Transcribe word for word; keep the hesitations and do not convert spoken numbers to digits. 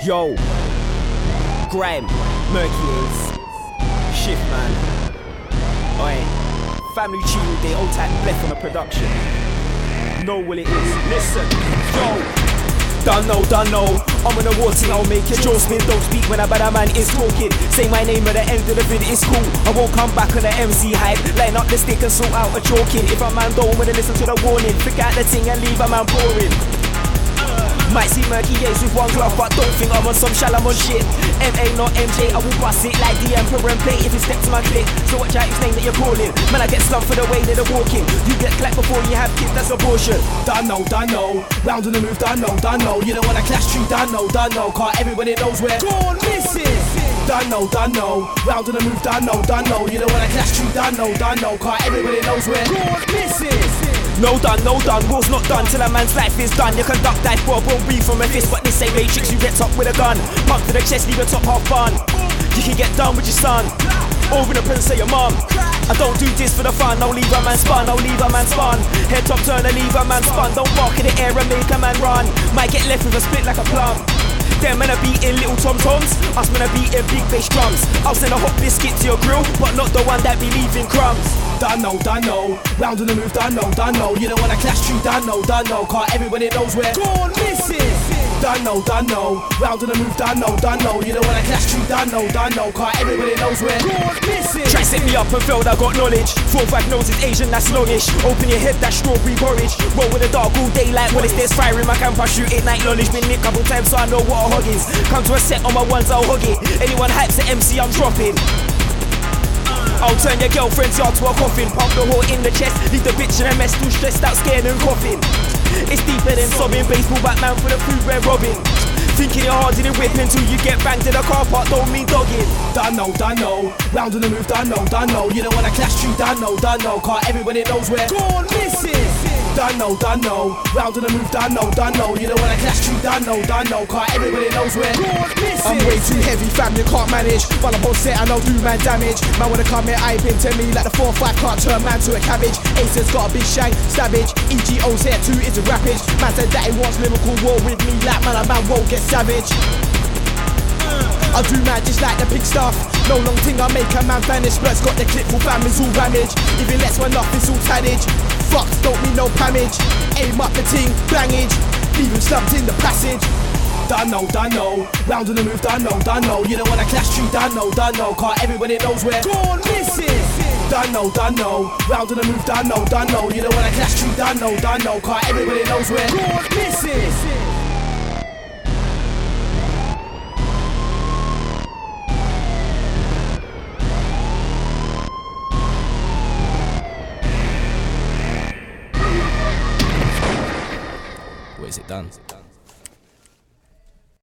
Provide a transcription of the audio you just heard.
Yo, Grime, Murky Ace, Shift Man, oi, family tune day, old type Beth on the production. Know what it is, listen, yo. Done know, done know, I'm on the war thing, I'll make it. Joe Smith don't speak when a bad man is talking. Say my name at the end of the vid, it's cool. I won't come back on the M C hype. Line up the stick and sort out a choking. If a man don't wanna listen to the warning, pick out the thing and leave a man boring. Might see Murky Ace with one glove, but don't think I'm on some Shalamon shit. M A not M J, I will bust it like the Emperor and play if you step to my click. So watch out whose name that you're calling. Man, I get slumped for the way that they're walking. You get clapped before you have kids, that's abortion. Done know, done know, round on the move, done know, done know. You don't wanna clash true, done know, done know. Car everybody knows where gone missing. Done know, done know, round on the move, done know, done know. You don't wanna clash true, done know, done know. Car everybody knows where gone missing. No done, no done, war's not done till a man's life is done. You can duck, dive, bob, won't be from a fist, but this ain't Matrix, you get top with a gun. Pump to the chest, leave your top half bun. You can get done with your son, or in the presence of your mum. I don't do this for the fun, I'll leave a man spun, I'll leave a man spun. Head top turn, I'll leave a man spun. Don't bark in the air and make a man run. Might get left with a split like a plum. Them men are beating little tom-toms, us men are beating big bass drums. I'll send a hot biscuit to your grill, but not the one that be leaving crumbs. Done know, done know, round on the move, done know, done know. You don't wanna clash true, done know, done know. Car everybody knows where gone missing. Done know, done know, round on the move, done know, done know. You don't wanna clash true, done know, done know. Car everybody knows where gone missing. Try set me up and failed, I got knowledge. Four five noses Asian, that's longish. Open your head, that's strawberry porridge. Roll with the dark all daylight, when it's there's fire in my camp, I shoot it night knowledge. Been nicked couple times so I know what a hog is. Come to a set on my ones, I'll hog it. Anyone hypes the M C, I'm dropping. I'll turn your girlfriend's yard to a coffin. Pump the whore in the chest, leave the bitch in a mess, too stressed out, scared and coughing. It's deeper than sobbing, baseball Batman for the food we're robbing. Thinking you're hard in the whip until you get banged in a car park, don't mean dogging. Done know, done know, round on the move, done know, done know. You don't wanna clash true, done know, done know. Car everybody knows where gone missing. Done know, done know, round on the move, done know, done know. You don't wanna clash true, done know, done know. Car everybody knows where gone missing. I'm way too heavy, fam, you can't manage. While I'm on set and I'll do man damage. Man wanna come here, I been to me like the four five can't turn man to a cabbage. Ace has got a big shank, savage. E G O's here too, is a rappage. Man said that he wants lyrical war with me, like man, a man won't get savage. I do man just like the pig stuff. No long thing, I make a man vanish. Blood's got the clip, full family's all damage. If he lets one off, it's all tannage. Fucks don't mean no damage. Aim up the ting, bangage. Leave him slumped in the passage. Done know, done know, round on the move, done know, done know. You don't wanna clash true, done know, done know. Car everybody knows where gone missing. Done know, done know, round on the move, done know, done know. You don't wanna clash true, done know, done know. Car everybody knows where gone missing. What is it done?